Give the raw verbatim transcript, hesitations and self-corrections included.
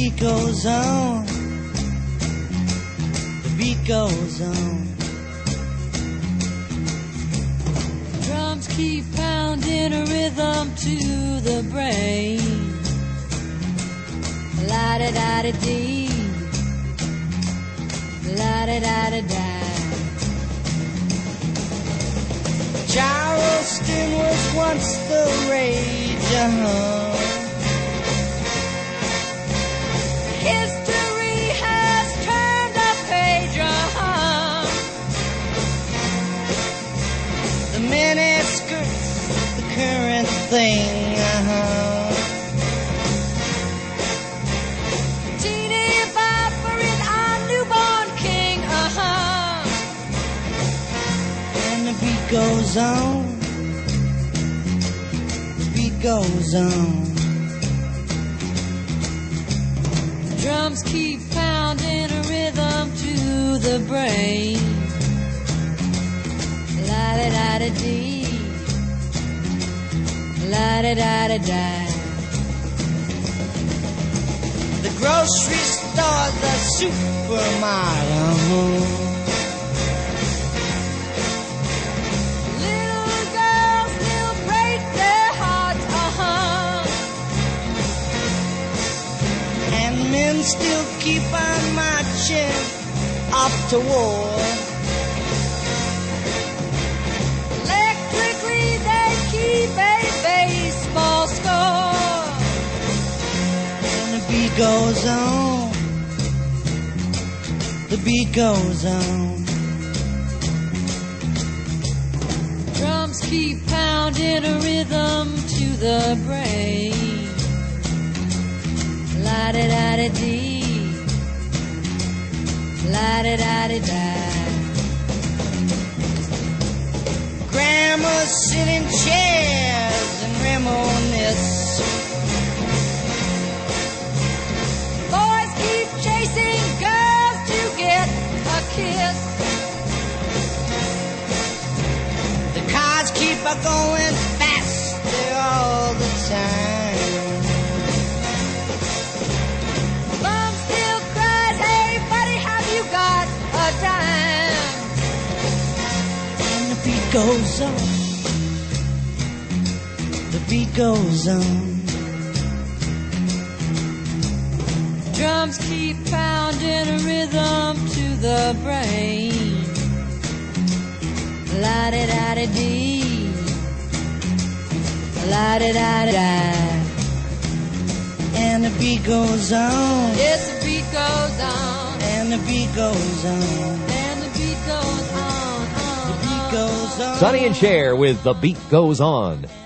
beat goes on. The beat goes on. Drums keep pounding a rhythm to the brain. La-da-da-da-dee, la-da-da-da-da. Charleston was once the rage, uh-huh. History has turned a page, uh-huh. The miniskirts, the current thing, uh-huh. Teeny bopper is our newborn king, uh-huh. And the beat goes on. The beat goes on. Drums keep pounding a rhythm to the brain. La-da-da-da-dee, la-da-da-da-da. The grocery store, the supermarket. Little girls still break their hearts, uh-huh. And men still keep on marching off to war. Electrically they keep a baseball score. And the beat goes on. The beat goes on. Drums keep pounding a rhythm to the brain. La-da-da-da-dee, la-da-da-da-da. Grandmas sit in chairs and reminisce. Boys keep chasing girls to get a kiss. The cars keep a going faster all the time. Mom still cries, hey buddy, have you got a dime? And the beat goes on. The beat goes on. Drums keep pounding a rhythm to the brain. La-da-da-da-dee, la-da-da-da-da. And the beat goes on. Yes, the beat goes on. And the beat goes on. And the beat goes on. on, Sonny and Cher with The Beat Goes On.